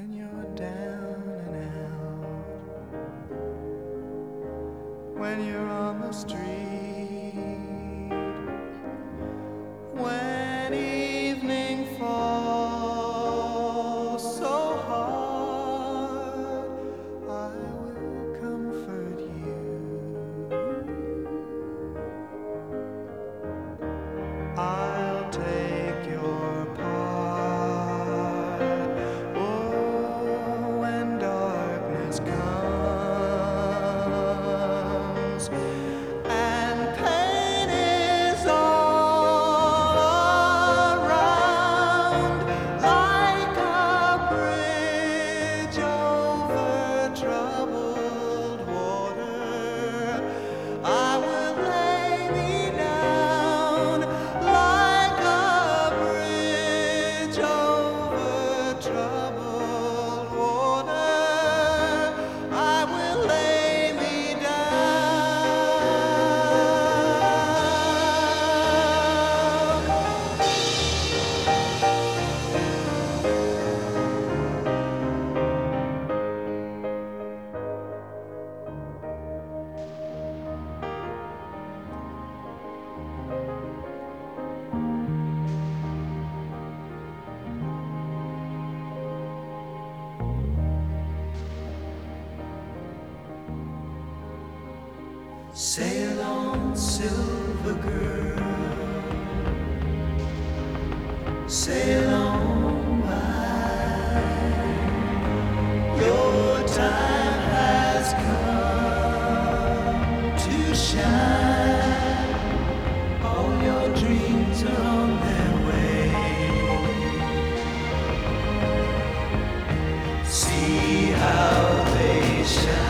when you're down and out, when you're on the street, when evening falls so hard, I will comfort you. I'll take your part. Oh, when darkness comes and pain is all around, like a bridge over troubled water, I will lay me down like a bridge over troubled water. I will lay me Sail on, silver girl, sail on by. Your time has come to shine. All your dreams are on their way. See how they shine.